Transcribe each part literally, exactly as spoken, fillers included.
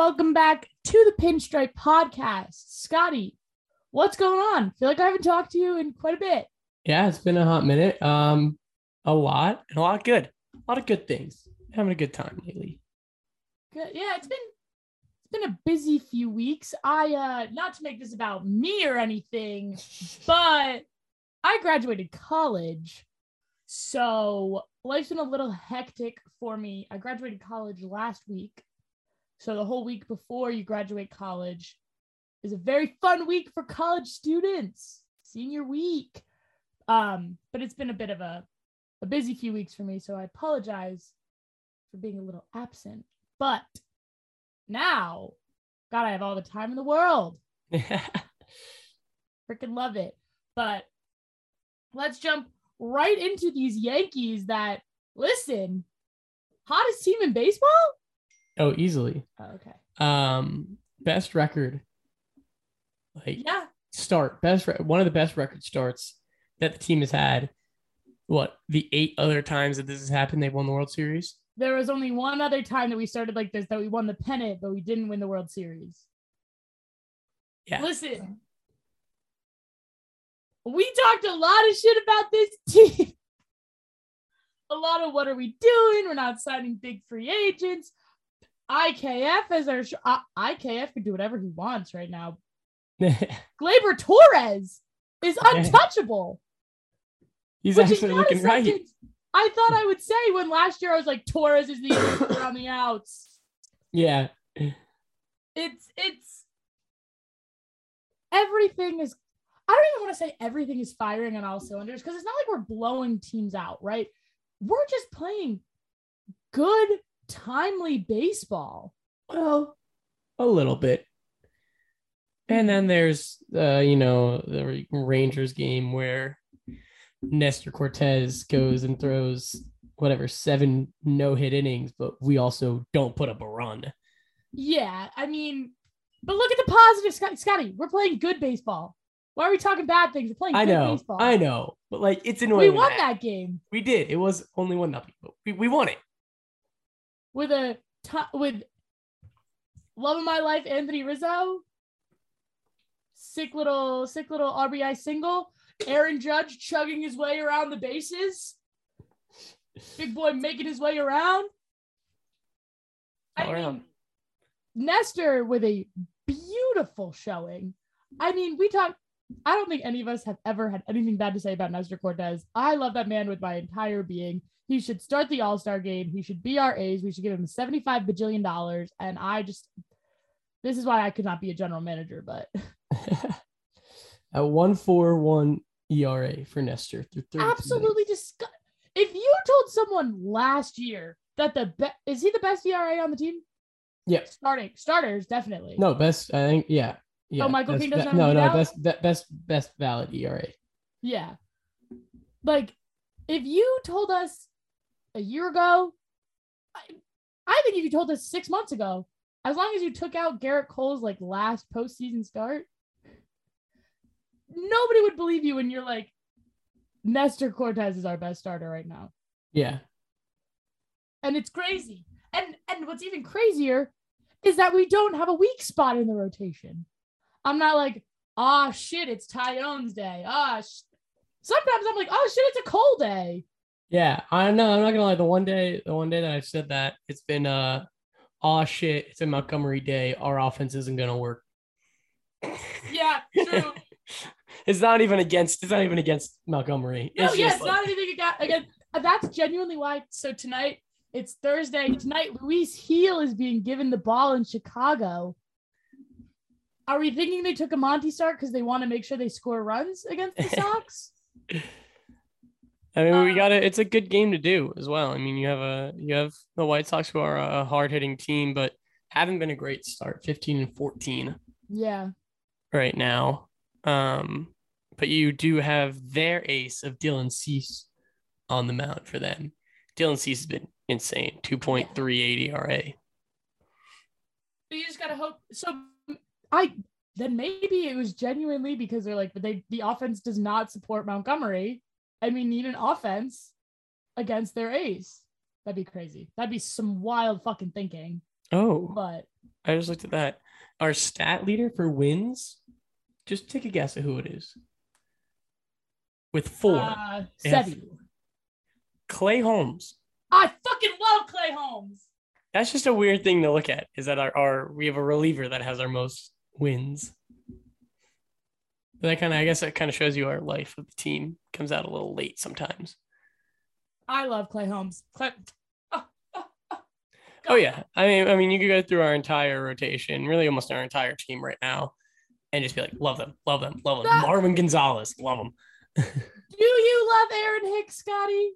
welcome back to the Pinstripe Podcast. Scotty, what's going on? I feel like I haven't talked to you in quite a bit. Yeah, it's been a hot minute. Um, a lot and a lot of good, a lot of good things. Having a good time lately. Good. Yeah, it's been it's been a busy few weeks. I uh, not to make this about me or anything, but I graduated college, so life's been a little hectic for me. I graduated college last week. So the whole week before you graduate college is a very fun week for college students, senior week. Um, but it's been a bit of a, a busy few weeks for me, so I apologize for being a little absent. But now, God, I have all the time in the world. Freaking love it. But let's jump right into these Yankees that, listen, hottest team in baseball? Oh, easily. Oh, okay. Um, best record. Like yeah, start best re- one of the best record starts that the team has had. What, the eight other times that this has happened, they've won the World Series? There was only one other time that we started like this, that we won the pennant, but we didn't win the World Series. Yeah. Listen, we talked a lot of shit about this team. A lot of what are we doing? We're not signing big free agents. I K F as our sh- uh, I K F can do whatever he wants right now. Gleyber Torres is untouchable. He's actually looking right. I thought I would say when last year I was like, Torres is the answer on the outs. Yeah. It's, it's, everything is, I don't even want to say everything is firing on all cylinders because it's not like we're blowing teams out, right? We're just playing good, timely baseball. Well, a little bit. And then there's, uh, you know, the Rangers game where Nestor Cortez goes and throws whatever, seven no-hit innings, but we also don't put up a run. Yeah, I mean, but look at the positive, Scotty. Scotty, we're playing good baseball. Why are we talking bad things? We're playing I good know, baseball. I know, but like it's annoying. We won that. that game. We did. It was only one nothing, but we, we won it with a t- with love of my life, Anthony Rizzo. Sick little, sick little R B I single. Aaron Judge chugging his way around the bases. Big boy making his way around. I around. mean, Nestor with a beautiful showing. I mean, we talk. I don't think any of us have ever had anything bad to say about Nestor Cortez. I love that man with my entire being. He should start the All-Star game. He should be our ace. We should give him seventy-five bajillion dollars. And I just, this is why I could not be a general manager, but. A one four one E R A for Nestor. Absolutely disgusting. If you told someone last year that the best, is he the best E R A on the team? Yeah. Starting, starters, definitely. No, best, I think, yeah. Yeah, oh, Michael King doesn't have no, a no, out? best, best, best valid E R A. Yeah. Like, if you told us a year ago, I, I think if you told us six months ago, as long as you took out Garrett Cole's like last postseason start, nobody would believe you when you're like, Nestor Cortez is our best starter right now. Yeah. And it's crazy. And and what's even crazier is that we don't have a weak spot in the rotation. I'm not like, ah, oh, shit, it's Tyone's day. Ah, sh-. Sometimes I'm like, oh, shit, it's a Cole day. Yeah, I know. I'm not gonna lie. The one day, the one day that I've said that, it's been, uh, oh shit, it's a Montgomery day. Our offense isn't gonna work. Yeah, true. It's not even against. It's not even against Montgomery. No, it's yeah, just it's like... not anything against. That's genuinely why. So tonight, it's Thursday. Tonight, Luis Heel is being given the ball in Chicago. Are we thinking they took a Monty start because they want to make sure they score runs against the Sox? I mean, we got it. It's a good game to do as well. I mean, you have a you have the White Sox, who are a hard hitting team, but haven't been a great start. fifteen and fourteen. Yeah. Right now, um, but you do have their ace of Dylan Cease on the mound for them. Dylan Cease has been insane. two point three eight E R A. But you just gotta hope. So I then maybe it was genuinely because they're like, but they the offense does not support Montgomery, and we need an offense against their ace. That'd be crazy. That'd be some wild fucking thinking. Oh, but I just looked at that. Our stat leader for wins. Just take a guess at who it is. With four, Uh, they have Sebi. Clay Holmes. I fucking love Clay Holmes. That's just a weird thing to look at. Is that our, our we have a reliever that has our most wins. But that kind of, I guess, that kind of shows you our life of the team comes out a little late sometimes. I love Clay Holmes. Clay. Oh, oh, oh. Oh yeah, I mean, I mean, you could go through our entire rotation, really almost our entire team right now, and just be like, love them, love them, love them. That- Marwin Gonzalez, love them. Do you love Aaron Hicks, Scotty?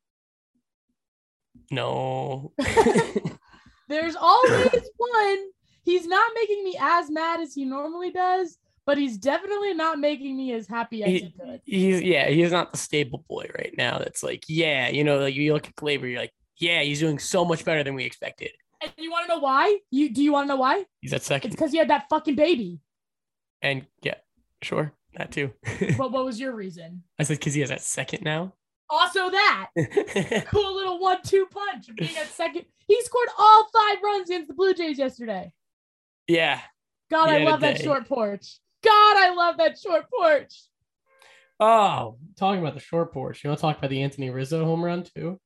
No. There's always one. He's not making me as mad as he normally does, but he's definitely not making me as happy as he, he could. He's yeah, he's not the stable boy right now. That's like, yeah, you know, like you look at Gleyber, you're like, yeah, he's doing so much better than we expected. And you want to know why? You do you want to know why? He's at second. It's because he had that fucking baby. And yeah, sure, that too. But what was your reason? I said because he has that second now. Also that cool little one-two punch of being at second. He scored all five runs against the Blue Jays yesterday. Yeah. God, I love that short porch. God, I love that short porch. Oh, talking about the short porch. You want to talk about the Anthony Rizzo home run too?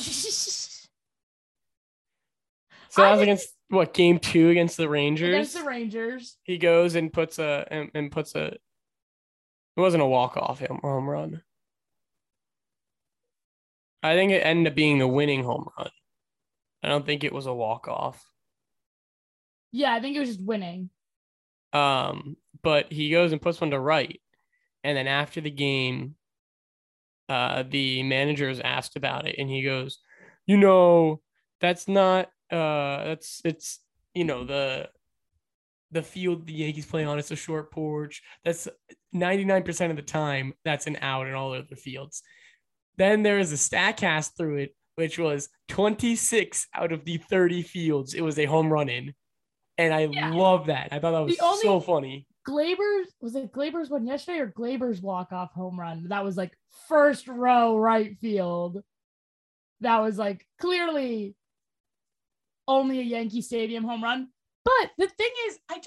So that was against what, game two against the Rangers? Against the Rangers. He goes and puts a and, and puts a. It wasn't a walk-off home run. I think it ended up being the winning home run. I don't think it was a walk-off. Yeah, I think it was just winning. Um, but he goes and puts one to right, and then after the game, uh, the manager is asked about it, and he goes, "You know, that's not uh, that's it's you know the the field the Yankees play on. It's a short porch. That's ninety-nine percent of the time that's an out in all other fields." Then there is a Statcast through it, which was twenty-six out of the thirty fields it was a home run in. And I yeah. love that. I thought that was so funny. Gleyber's, was it Gleyber's one yesterday or Gleyber's walk-off home run? That was like first row right field. That was like clearly only a Yankee Stadium home run. But the thing is, I,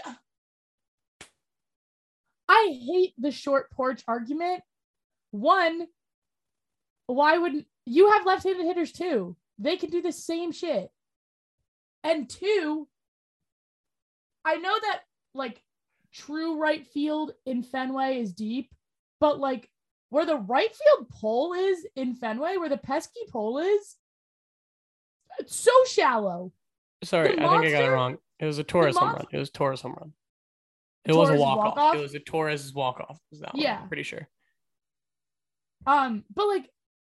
I hate the short porch argument. One, why wouldn't you have left-handed hitters too? They can do the same shit. And two, I know that like true right field in Fenway is deep, but like where the right field pole is in Fenway, where the pesky pole is, it's so shallow. Sorry, the I monster, think I got it wrong. It was a Torres home run. It was Torres home run. It Torres was a walk-off. walk-off. It was a Torres walk-off. Was that one? Yeah. I'm pretty sure. Um, but like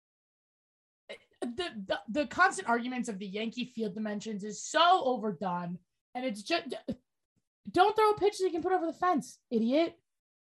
the, the the constant arguments of the Yankee field dimensions is so overdone, and it's just don't throw a pitch that you can put over the fence, idiot.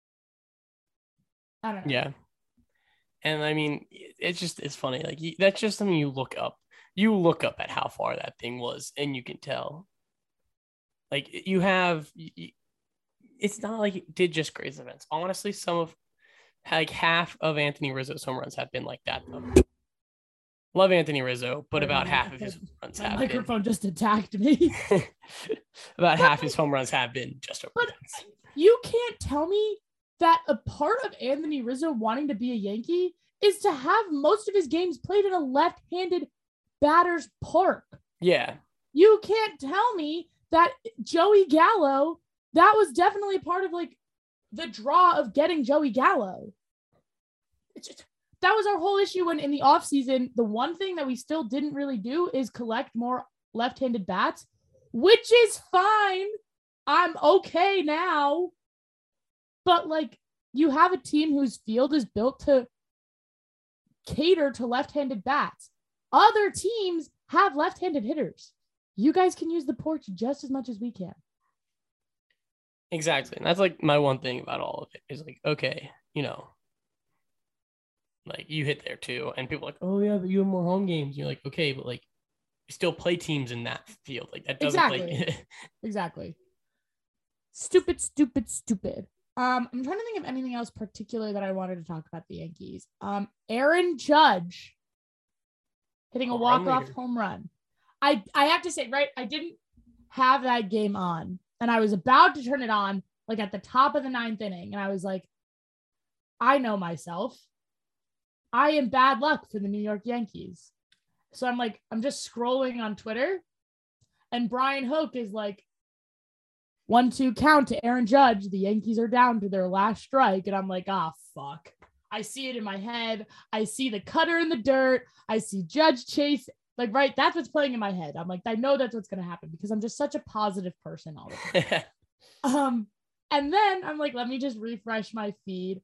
I don't know. Yeah. And I mean, it's just, it's funny. Like, that's just something you look up. You look up at how far that thing was, and you can tell. Like, you have, it's not like it did just graze events. Honestly, some of, like, half of Anthony Rizzo's home runs have been like that, though. Love Anthony Rizzo, but about half of his home runs have been. My microphone just attacked me. About half his home runs have been just over. But you can't tell me that a part of Anthony Rizzo wanting to be a Yankee is to have most of his games played in a left-handed batter's park. Yeah. You can't tell me that Joey Gallo, that was definitely part of like the draw of getting Joey Gallo. It's just, that was our whole issue when in the offseason, the one thing that we still didn't really do is collect more left-handed bats, which is fine. I'm okay now. But like you have a team whose field is built to cater to left-handed bats. Other teams have left-handed hitters. You guys can use the porch just as much as we can. Exactly. And that's like my one thing about all of it is like, okay, you know, like you hit there too. And people are like, oh yeah, but you have more home games. You're like, okay, but like you still play teams in that field. Like that doesn't exactly. like Exactly. Stupid, stupid, stupid. Um, I'm trying to think of anything else particular that I wanted to talk about the Yankees. Um, Aaron Judge hitting a walk-off home run. I, I have to say, right, I didn't have that game on. And I was about to turn it on, like at the top of the ninth inning. And I was like, I know myself. I am bad luck for the New York Yankees. So I'm like, I'm just scrolling on Twitter. And Brian Hoke is like, one, two count to Aaron Judge. The Yankees are down to their last strike. And I'm like, ah, oh, fuck. I see it in my head. I see the cutter in the dirt. I see Judge chase. Like, right, that's what's playing in my head. I'm like, I know that's what's going to happen because I'm just such a positive person all the time. um, and then I'm like, let me just refresh my feed.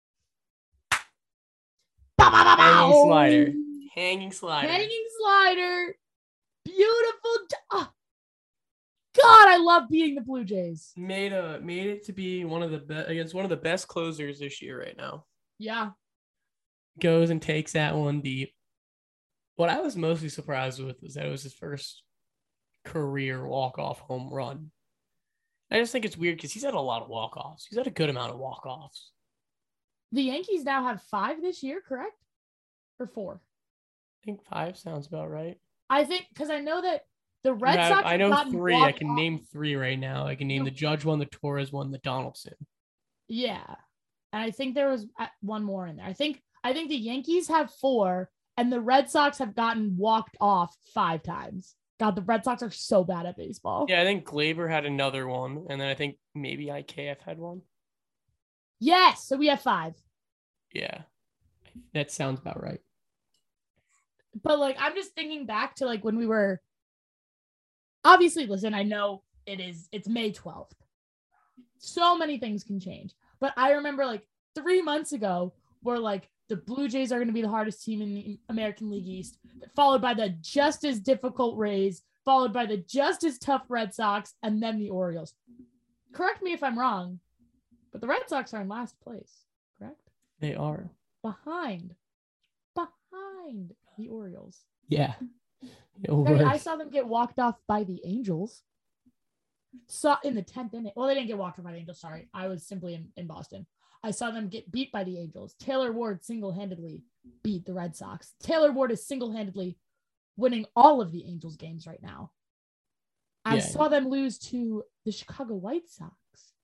Hanging slider. Hanging slider. Hanging slider. Beautiful. D- oh. God, I love beating the Blue Jays. Made a made it to be one of the best against one of the best closers this year right now. Yeah. Goes and takes that one deep. What I was mostly surprised with was that it was his first career walk-off home run. I just think it's weird because he's had a lot of walk-offs. He's had a good amount of walk-offs. The Yankees now have five this year, correct? Or four? I think five sounds about right. I think because I know that the Red have, Sox. I know three. I can off. name three right now. I can name the Judge one, the Torres one, the Donaldson. Yeah, and I think there was one more in there. I think I think the Yankees have four, and the Red Sox have gotten walked off five times. God, the Red Sox are so bad at baseball. Yeah, I think Glaber had another one, and then I think maybe I K F had one. Yes, so we have five. Yeah, that sounds about right. But like, I'm just thinking back to like when we were. Obviously, listen, I know it is, it's May twelfth. So many things can change. But I remember like three months ago where like the Blue Jays are going to be the hardest team in the American League East, followed by the just as difficult Rays, followed by the just as tough Red Sox, and then the Orioles. Correct me if I'm wrong, but the Red Sox are in last place, correct? They are. Behind. Behind the Orioles. Yeah. Right, I saw them get walked off by the Angels. Saw in the tenth inning. Well, they didn't get walked off by the Angels. Sorry. I was simply in, in Boston. I saw them get beat by the Angels. Taylor Ward single-handedly beat the Red Sox. Taylor Ward is single-handedly winning all of the Angels games right now. I yeah, saw yeah. them lose to the Chicago White Sox.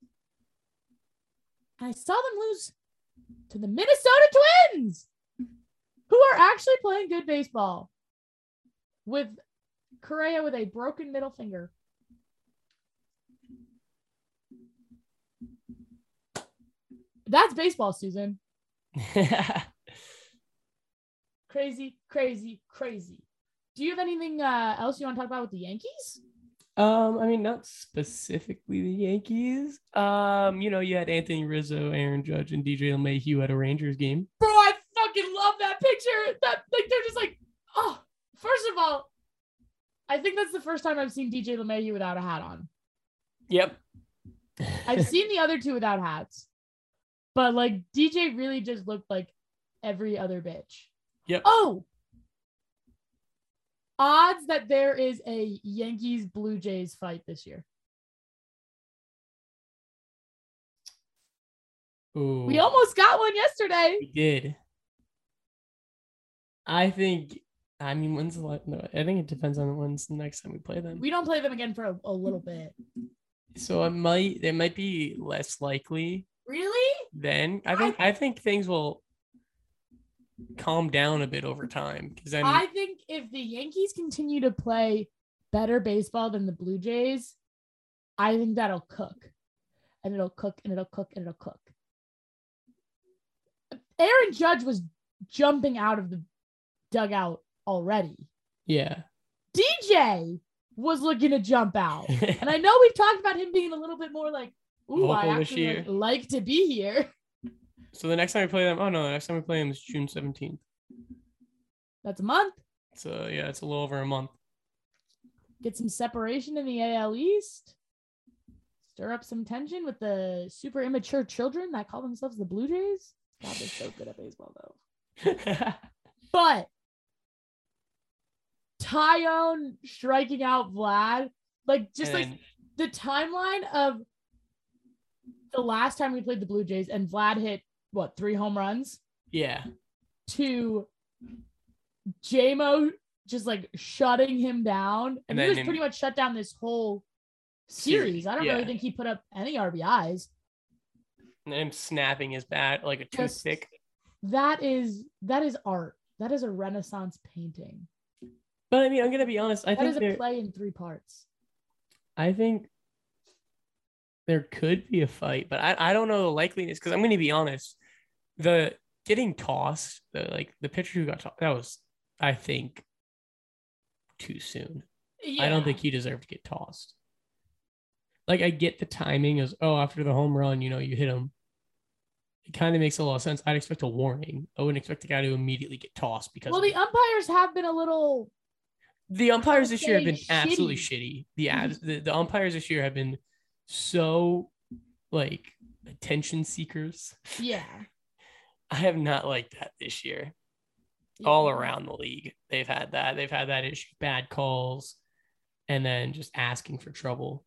I saw them lose to the Minnesota Twins, who are actually playing good baseball. With Correa with a broken middle finger. That's baseball, Susan. Crazy, crazy, crazy. Do you have anything uh, else you want to talk about with the Yankees? Um, I mean, not specifically the Yankees. Um, you know, you had Anthony Rizzo, Aaron Judge, and D J LeMahieu at a Rangers game. Bro, I fucking love that picture. That like they're just like, oh. First of all, I think that's the first time I've seen D J LeMahieu without a hat on. Yep. I've seen the other two without hats. But, like, D J really just looked like every other bitch. Yep. Oh! Odds that there is a Yankees-Blue Jays fight this year. Ooh. We almost got one yesterday. We did. I think... I mean, when's the last, no, I think it depends on when's the next time we play them. We don't play them again for a, a little bit. So it might, it might be less likely. Really? Then I think, I, I think things will calm down a bit over time. Because then I think if the Yankees continue to play better baseball than the Blue Jays, I think that'll cook, and it'll cook, and it'll cook, and it'll cook. Aaron Judge was jumping out of the dugout already. Yeah. D J was looking to jump out. And I know we've talked about him being a little bit more like, ooh, Vocal I actually like, like to be here. So the next time we play them, oh no, the next time we play them is June seventeenth. That's a month. So yeah, it's a little over a month. Get some separation in the A L East. Stir up some tension with the super immature children that call themselves the Blue Jays. God, they're so good at baseball though. But Taillon striking out Vlad, like just and like the timeline of the last time we played the Blue Jays and Vlad hit what, three home runs? Yeah. To J-Mo just like shutting him down. And, and he was him, pretty much shut down this whole series. I don't yeah. really think he put up any R B Is. And him snapping his bat like a Just- toothpick. That is that is art. That is a Renaissance painting. But I mean, I'm gonna be honest. I That think is a there, play in three parts. I think there could be a fight, but I, I don't know the likeliness because I'm gonna be honest. The getting tossed, the like the pitcher who got tossed, that was, I think, too soon. Yeah. I don't think he deserved to get tossed. Like, I get the timing as, oh, after the home run, you know, you hit him. It kind of makes a lot of sense. I'd expect a warning. I wouldn't expect the guy to immediately get tossed because Well, of the it. umpires have been a little The umpires this year have been shitty. absolutely shitty. The, abs- the the umpires this year have been so like attention seekers. yeah. I have not liked that this year. All around the league, they've had that. They've had that issue, bad calls, and then just asking for trouble.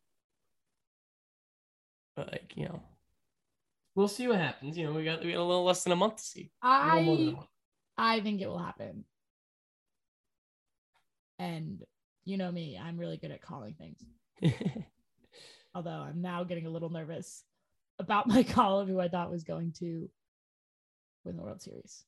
But like, you know, we'll see what happens. You know, we got we got a little less than a month to see. A little more than a I month. I think it will happen. And you know me, I'm really good at calling things. Although I'm now getting a little nervous about my call of who I thought was going to win the World Series.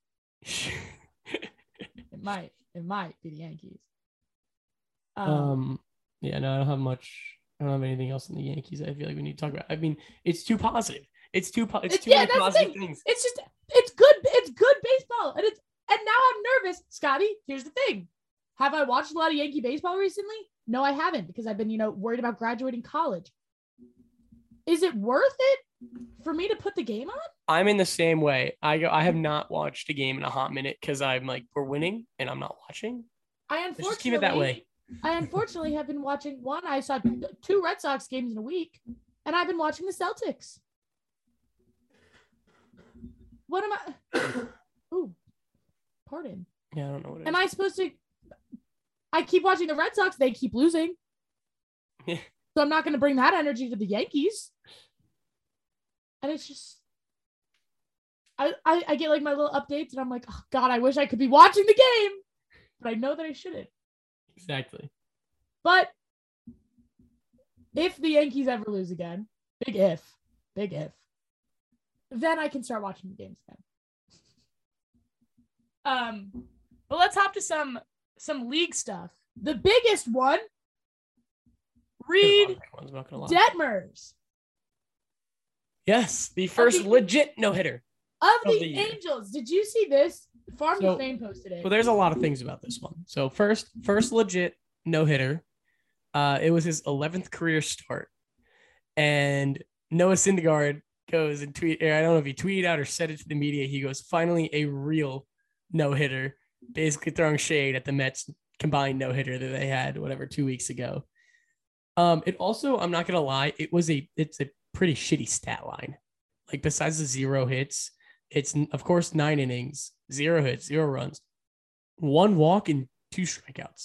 It might, it might be the Yankees. Um, um, yeah, no, I don't have much. I don't have anything else in the Yankees. I feel like we need to talk about. I mean, it's too positive. It's too. Po- it's It's- too yeah, many that's the positive thing. things. it's just, it's good, it's good baseball, and it's, and now I'm nervous, Scotty. Here's the thing: have I watched a lot of Yankee baseball recently? No, I haven't, because I've been, you know, worried about graduating college. Is it worth it for me to put the game on? I'm in the same way. I go. I have not watched a game in a hot minute because I'm like, we're winning and I'm not watching. I Let's unfortunately just keep it that way. I unfortunately have been watching one. I saw two Red Sox games in a week, and I've been watching the Celtics. What am I? Ooh, pardon. Yeah, I don't know what it Am is. I supposed to? I keep watching the Red Sox. They keep losing. Yeah. So I'm not going to bring that energy to the Yankees. And it's just, I, I I get like my little updates, and I'm like, oh God, I wish I could be watching the game, but I know that I shouldn't. Exactly. But if the Yankees ever lose again, big if, big if, then I can start watching the games again. Um, but let's hop to some some league stuff. The biggest one, Reed One's not gonna lie. Detmers Yes, the first the- legit no hitter. of Of the, the year. Angels. Did you see this? Farm So- to Fame posted it. Well, there's a lot of things about this one. So first, first legit no hitter. Uh, it was his eleventh career start, and Noah Syndergaard goes and tweet. Or I don't know if he tweeted out or said it to the media. He goes, "Finally, a real no hitter," basically throwing shade at the Mets combined no hitter that they had whatever two weeks ago. Um, it also, I'm not gonna lie, it was a it's a pretty shitty stat line. Like besides the zero hits, it's of course nine innings, zero hits, zero runs, one walk, and two strikeouts.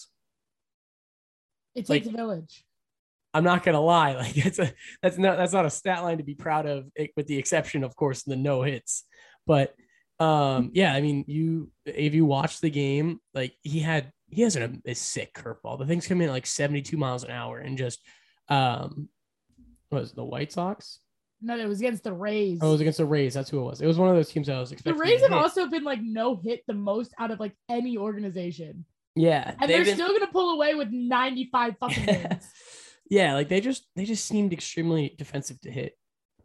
It takes like- a village. I'm not gonna lie, like that's a that's not that's not a stat line to be proud of, it, with the exception, of course, the no hits. But um, yeah, I mean, you if you watch the game, like he had he has a, a sick curveball. The thing's coming in at like seventy-two miles an hour, and just um, what was it, the White Sox? No, it was against the Rays. Oh, it was against the Rays. That's who it was. It was one of those teams I was the expecting. Rays to have hit. also been like no hit the most out of like any organization. yeah, And they've they're been- still gonna pull away with ninety-five fucking wins. yeah, like they just they just seemed extremely defensive to hit.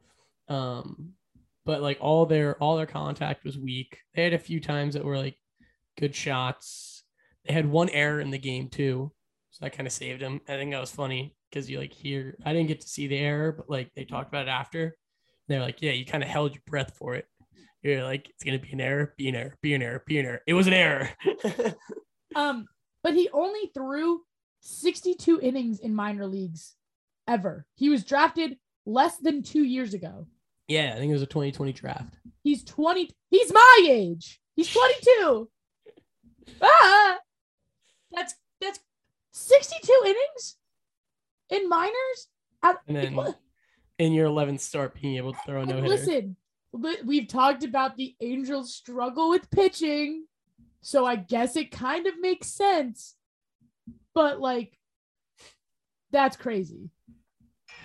Um, but like all their all their contact was weak. They had a few times that were like good shots. They had one error in the game too, so that kind of saved them. I think that was funny because you like hear I didn't get to see the error, but like they talked about it after. They're like, yeah, you kind of held your breath for it. You're like, it's gonna be an error, be an error, be an error, be an error. It was an error. Um, but he only threw sixty-two innings in minor leagues ever. He was drafted less than two years ago. yeah, I think it was a twenty twenty draft. He's twenty. He's my age. He's twenty-two. Ah, that's that's sixty-two innings in minors. At, And then in your eleventh start, being able to throw a no hitter. listen, li- we've talked about the Angels' struggle with pitching, so I guess it kind of makes sense. But like, that's crazy.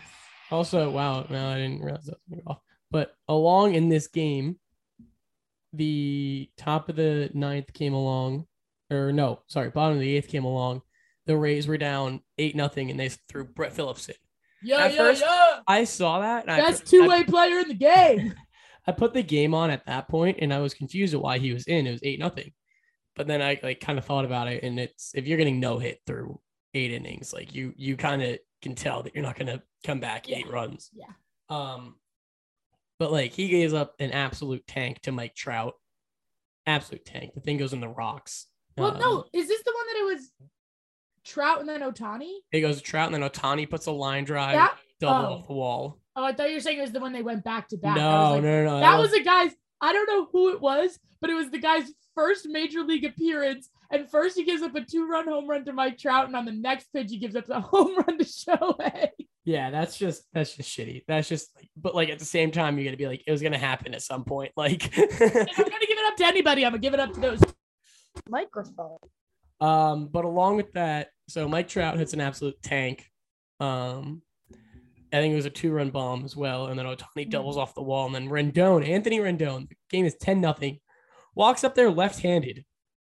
Also, wow, no, I didn't realize that was gonna go off. But along in this game, the top of the ninth came along, or no, sorry, bottom of the eighth came along. The Rays were down eight nothing, and they threw Brett Phillips in. Yeah, At yeah, first, yeah. I saw that. And Best I, two-way player in the game. I, I put the game on at that point, and I was confused at why he was in. It was eight nothing. But then I like kind of thought about it, and it's if you're getting no hit through eight innings, like you you kind of can tell that you're not gonna come back Yeah. eight runs. Yeah. Um, but like he gave up an absolute tank to Mike Trout. Absolute tank. The thing goes in the rocks. Well, Um, no, is this the one that it was Trout and then Ohtani? It goes to Trout, and then Ohtani puts a line drive, That- double oh. off the wall. Oh, I thought you were saying it was the one they went back to back. No, I was like, no, no, no. That was a guy's, I don't know who it was, but it was the guy's first major league appearance. And first he gives up a two-run home run to Mike Trout, and on the next pitch he gives up a home run to Shohei. Yeah, that's just that's just shitty. That's just like, but like at the same time, you're gonna be like, it was gonna happen at some point. Like, If I'm gonna give it up to anybody, I'm gonna give it up to those microphones. um, but along with that, so Mike Trout hits an absolute tank. Um, I think it was a two-run bomb as well, and then Ohtani doubles off the wall, and then Rendon, Anthony Rendon, the game is ten nothing, walks up there left-handed,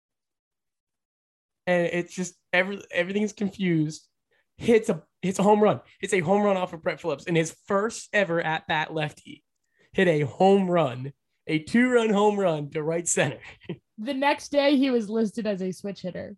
and it's just every everything's confused. Hits a hits a home run. Hits a home run off of Brett Phillips in his first ever at bat lefty. Hit a home run, a two-run home run to right center. The next day he was listed as a switch hitter.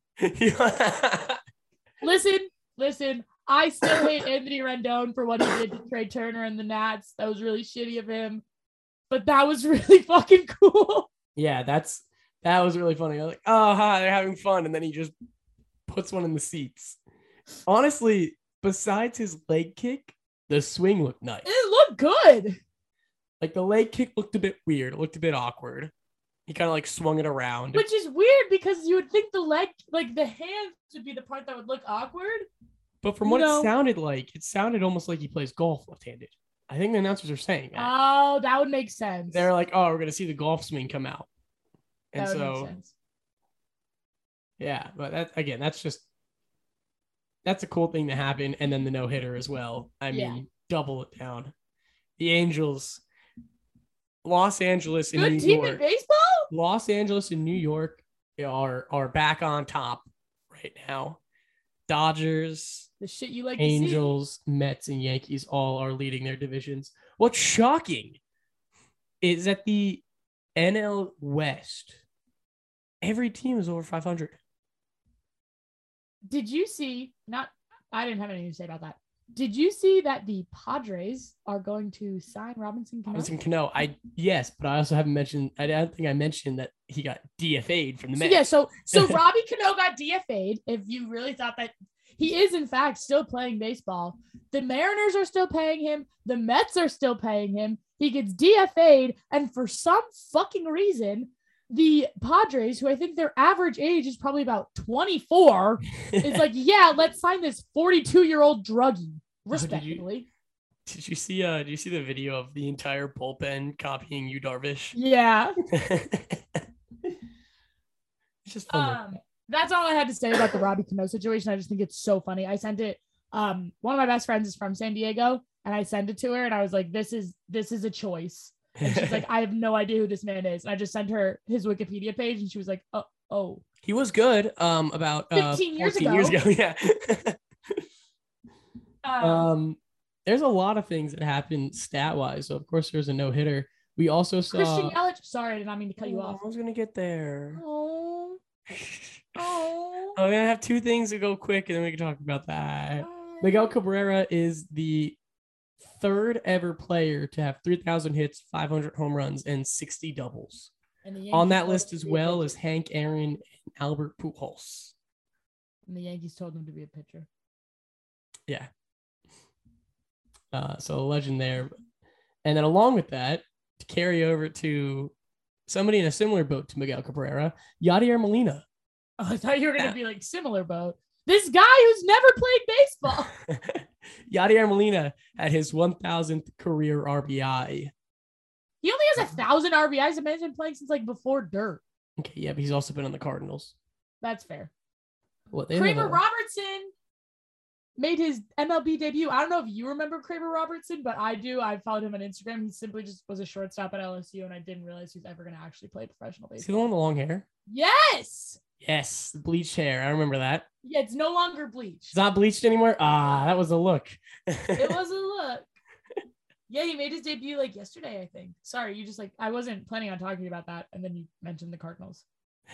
Listen, listen. I still hate Anthony Rendon for what he did to Trey Turner and the Nats. That was really shitty of him. But that was really fucking cool. Yeah, that's that was really funny. I was like, oh, hi, they're having fun. And then he just puts one in the seats. Honestly, besides his leg kick, the swing looked nice. It looked good. Like the leg kick looked a bit weird. It looked a bit awkward. He kind of like swung it around. Which is weird because you would think the leg, like the hands would be the part that would look awkward. But from what No. it sounded like, it sounded almost like he plays golf left-handed. I think the announcers are saying that. Oh, that would make sense. They're like, oh, we're going to see the golf swing come out. And that would so, make sense. yeah, but that again, that's just, that's a cool thing to happen. And then the no-hitter as well. I mean, Yeah. double it down. The Angels, Los Angeles and Good New team York. in baseball? Los Angeles and New York are are back on top right now. Dodgers, The shit you like to Angels, Mets, and Yankees all are leading their divisions. What's shocking is that the N L West, every team is over five hundred. see. Did you see, not, I didn't have anything to say about that. Did you see that the Padres are going to sign Robinson Cano? Robinson Cano, I yes, but I also haven't mentioned. I don't think I mentioned that he got D F A'd from the So, Mets. yeah, so so Robbie Cano got D F A'd. If you really thought that he is in fact still playing baseball, the Mariners are still paying him. The Mets are still paying him. He gets D F A'd, and for some fucking reason, the Padres, who I think their average age is probably about twenty-four, is like, yeah, let's sign this forty-two-year-old druggie, respectively. Did you see? Uh, did you see the video of the entire bullpen copying Yu Darvish? Yeah. It's just fun. Um, that's all I had to say about the Robbie Cano situation. I just think it's so funny. I sent it. Um, one of my best friends is from San Diego, and I sent it to her, and I was like, "This is this is a choice." And she's like, "I have no idea who this man is." And I just sent her his Wikipedia page, and she was like, "Oh, oh." He was good. Um, about uh, fifteen years fourteen ago. years ago. Yeah. Um, um, there's a lot of things that happened stat wise. So of course there's a no hitter. We also saw. Christian Yelich. Sorry, I did not mean to cut you Oh, off. I was gonna get there. Oh, oh. I'm gonna have two things to go quick, and then we can talk about that. oh. Miguel Cabrera is the third ever player to have three thousand hits, five hundred home runs, and sixty doubles. And the Yankees On that told list him as to be a well pitcher. as Hank Aaron and Albert Pujols. And the Yankees told him to be a pitcher. Yeah. Uh, so a legend there. And then along with that, to carry over to somebody in a similar boat to Miguel Cabrera, Yadier Molina. Oh, I thought you were gonna Yeah. be like similar boat. This guy who's never played baseball. Yadier Molina had his one thousandth career R B I. He only has a thousand R B Is. The man's been playing since like before dirt. Okay, yeah, but he's also been on the Cardinals. That's fair. What they Kramer have a- Robertson made his M L B debut. I don't know if you remember Kramer Robertson, but I do. I followed him on Instagram. He simply just was a shortstop at L S U, and I didn't realize he was ever going to actually play professional Is he the baseball. one with the long hair? Yes. Yes, the bleached hair. I remember that. Yeah, it's no longer bleached. It's not bleached anymore. Ah, that was a look. It was a look. Yeah, he made his debut like yesterday, I think. Sorry, you just like I wasn't planning on talking about that, and then you mentioned the Cardinals.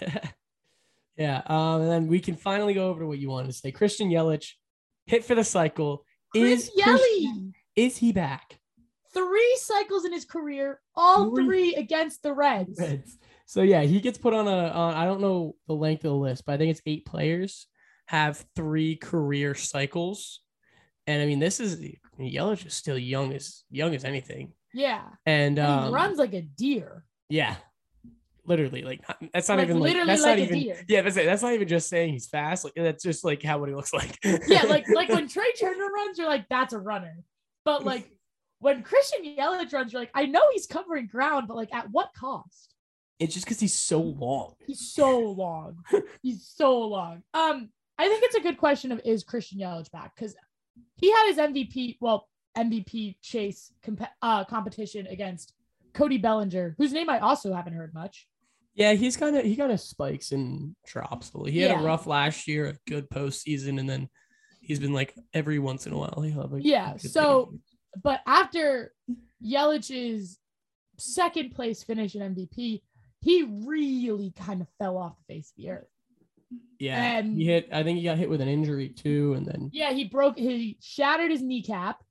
Yeah, um, and then we can finally go over to what you wanted to say. Christian Yelich hit for the cycle. Chris Is Yelly. Christian- is he back? Three cycles in his career, all Three. three against the Reds. Reds. So yeah, he gets put on a. On, I don't know the length of the list, but I think it's eight players have three career cycles. And I mean, this is Yelich is still young as young as anything. Yeah, And, and um, he runs like a deer. Yeah, literally, like not, that's not Like, even like literally that's like not a even deer. yeah. That's it. That's not even just saying he's fast. Like that's just like how what he looks like. Yeah, like like when Trey Turner runs, you're like, that's a runner. But like when Christian Yelich runs, you're like, I know he's covering ground, but like at what cost? It's just because he's so long. He's so long. He's so long. Um, I think it's a good question of is Christian Yelich back? Because he had his M V P, well, M V P chase comp- uh, competition against Cody Bellinger, whose name I also haven't heard much. Yeah, he's kind of he kind of spikes and drops. He had Yeah. a rough last year, a good postseason, and then he's been like every once in a while he'll have a Yeah, good so- game. But after Yelich's second place finish in M V P, he really kind of fell off the face of the earth. yeah, and- he hit. I think he got hit with an injury too, and then Yeah, he broke, he shattered his kneecap,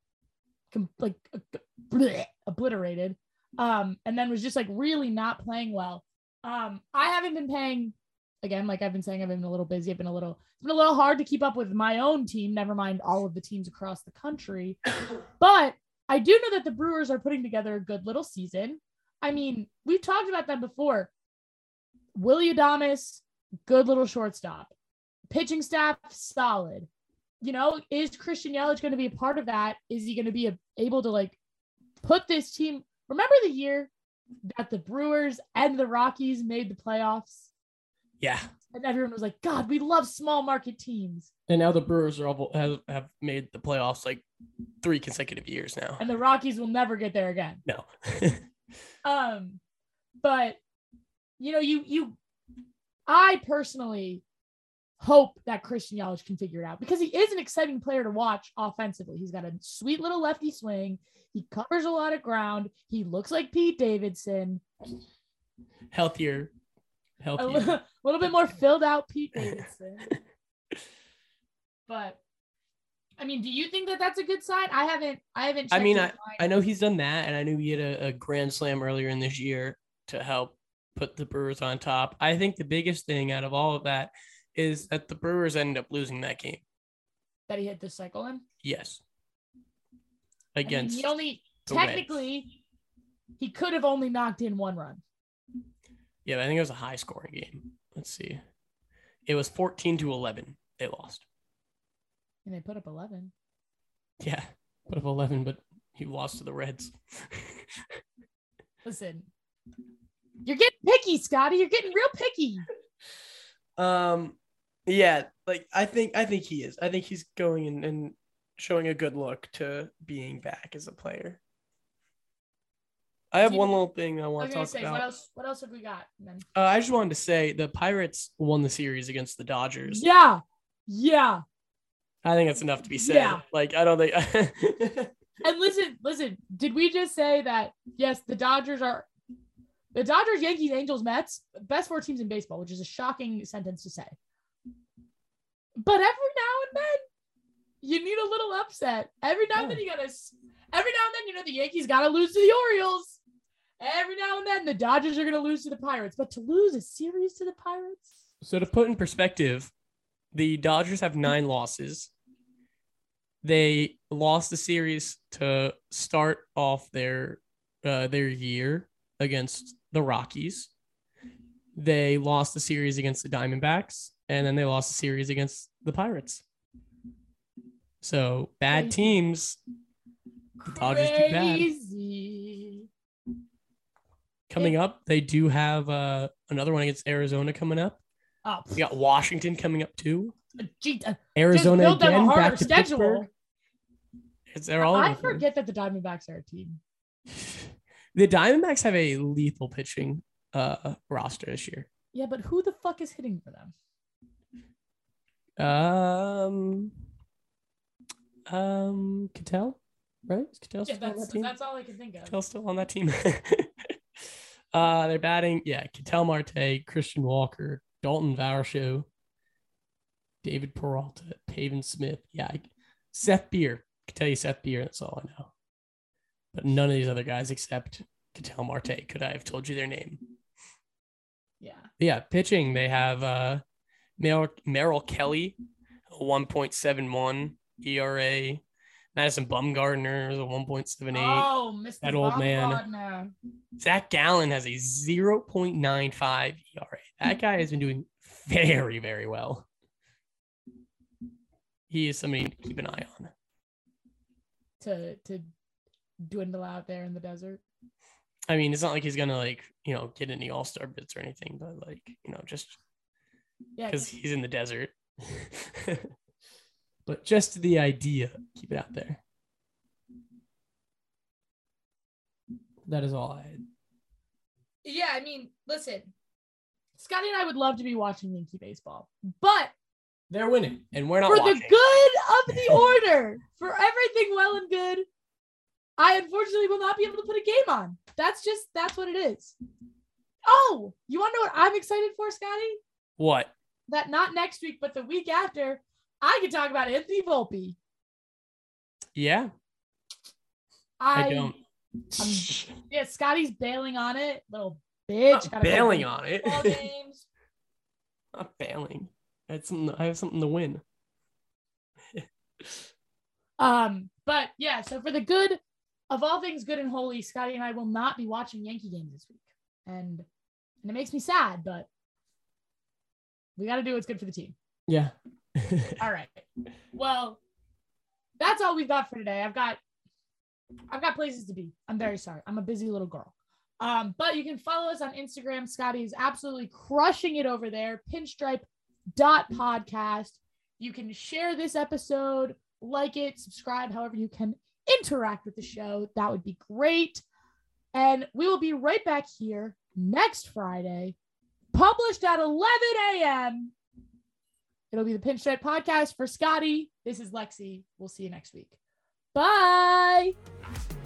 com- like uh, bleh, obliterated, um, and then was just like really not playing well. Um, I haven't been paying, again, like I've been saying, I've been a little busy. I've been a little, it's been a little hard to keep up with my own team, never mind all of the teams across the country. But I do know that the Brewers are putting together a good little season. I mean, we've talked about them before. Willie Adames, good little shortstop. Pitching staff, solid. You know, is Christian Yelich going to be a part of that? Is he going to be a, able to like put this team? Remember the year that the Brewers and the Rockies made the playoffs? yeah, And everyone was like, God, we love small market teams. and now the Brewers are all have, have made the playoffs like three consecutive years now. And the Rockies will never get there again. No, Um, but you know, you you I personally hope that Christian Yelich can figure it out because he is an exciting player to watch offensively. He's got a sweet little lefty swing. He covers a lot of ground. He looks like Pete Davidson. healthier, A healthier. little, little bit more filled out Pete Davidson. But I mean, do you think that that's a good sign? I haven't. I haven't. I checked mean, his I, line. I know he's done that, and I knew he had a, a grand slam earlier in this year to help put the Brewers on top. I think the biggest thing out of all of that is that the Brewers ended up losing that game. that he hit this cycle in. Yes. I mean, Against he only the Reds. technically he could have only knocked in one run. Yeah, I think it was a high scoring game. Let's see. It was fourteen to eleven. They lost. And they put up eleven. Yeah. Put up eleven, but he lost to the Reds. Listen, you're getting picky, Scotty. You're getting real picky. Um, yeah, like I think I think he is. I think he's going and, and showing a good look to being back as a player. I have Do you- one little thing I I want was to gonna talk say, about. what else? What else have we got? And then- Uh, I just wanted to say the Pirates won the series against the Dodgers. Yeah, yeah. I think that's enough to be said. Yeah. Like I don't think. And listen, listen. Did we just say that? Yes, the Dodgers are the Dodgers, Yankees, Angels, Mets, best four teams in baseball, which is a shocking sentence to say. But every now and then, you need a little upset. Every now and then, you gotta. Every now and then, you know, the Yankees gotta lose to the Orioles. Every now and then, the Dodgers are gonna lose to the Pirates. But to lose a series to the Pirates, So to put in perspective, the Dodgers have nine losses. They lost the series to start off their uh, their year against the Rockies. They lost the series against the Diamondbacks, and then they lost the series against the Pirates. So bad Crazy. teams. The Dodgers do bad. crazy. Coming up, they do have uh, another one against Arizona coming up. Oh, We got Washington coming up too. Gee, uh, Arizona just build them a again, harder back to schedule. Pittsburgh. It's, they're all I over the forget that the Diamondbacks are a team. place. The Diamondbacks have a lethal pitching uh, roster this year. Yeah, but who the fuck is hitting for them? Um, um, Cattell, right? Is Cattell Yeah, still on that's that team? that's all I can think of. Cattell's still on that team. uh, they're batting. Yeah, Ketel Marte, Christian Walker, Dalton Varsho, David Peralta, Pavin Smith. Yeah, I, Seth Beer. I can tell you Seth Beer. That's all I know. But none of these other guys except Ketel Marte could I have told you their name. Yeah. Yeah, pitching. They have uh, Mer- Merrill Kelly, a one point seven one E R A. Madison Bumgarner is a one point seven eight. Oh, Mister That old man. Bumgarner. Zach Gallen has a zero point nine five E R A. That guy has been doing very, very well. He is somebody to keep an eye on. To to dwindle out there in the desert. I mean, it's not like he's gonna like, you know, get any all-star bits or anything, but like, you know, just Yeah, because he's in the desert. But just the idea, keep it out there. That is all I had. yeah. I mean, listen, Scotty and I would love to be watching Yankee baseball, but They're winning, and we're not for watching. the good of the order, for everything well and good, I unfortunately will not be able to put a game on. That's just that's what it is. Oh, you want to know what I'm excited for, Scotty? What? That not next week, but the week after, I can talk about Anthony Volpe. Yeah, I, I don't. I'm, yeah, Scotty's bailing on it, little bitch. Not bailing go on it. ball games. Not bailing. I had something. I have something to win. Um, but yeah, so for the good of all things good and holy, Scotty and I will not be watching Yankee games this week, and and it makes me sad, but we got to do what's good for the team. Yeah. All right. Well, that's all we've got for today. I've got I've got places to be. I'm very sorry. I'm a busy little girl. Um, but you can follow us on Instagram. Scotty is absolutely crushing it over there. Pinstripe dot podcast. You can share this episode, like it, subscribe, however you can interact with the show. That would be great. And we will be right back here next Friday, published at eleven a.m. It'll be the Pinstripe podcast for Scotty. This is Lexi. We'll see you next week. Bye.